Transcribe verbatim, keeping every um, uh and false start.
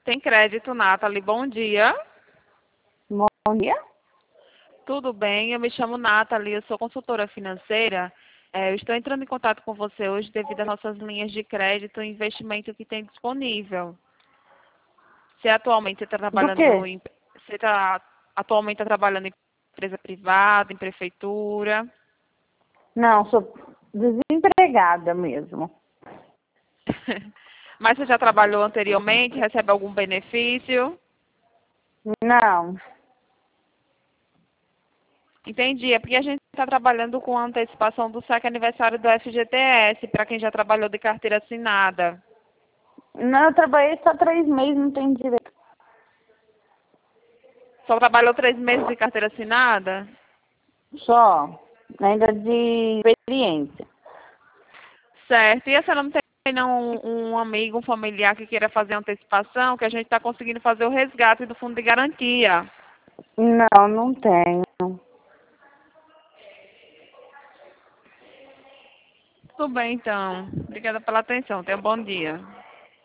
Tem crédito, Nathalie. Bom dia. Bom dia. Tudo bem? Eu me chamo Nathalie, eu sou consultora financeira. É, eu estou entrando em contato com você hoje devido às nossas linhas de crédito e investimento que tem disponível. Você atualmente está Do trabalhando quê? em, você tá, atualmente está trabalhando em empresa privada, em prefeitura? Não, sou desempregada mesmo. Mas você já trabalhou anteriormente? Recebe algum benefício? Não. Entendi. É porque a gente está trabalhando com a antecipação do saque aniversário do F G T S, para quem já trabalhou de carteira assinada. Não, eu trabalhei só três meses, não tenho direito. Só trabalhou três meses de carteira assinada? Só. Ainda de experiência. Certo. E você não tem não, um, um amigo, um familiar que queira fazer antecipação, que a gente está conseguindo fazer o resgate do fundo de garantia? Não, não tenho. Tudo bem, então. Obrigada pela atenção. Tenha um bom dia.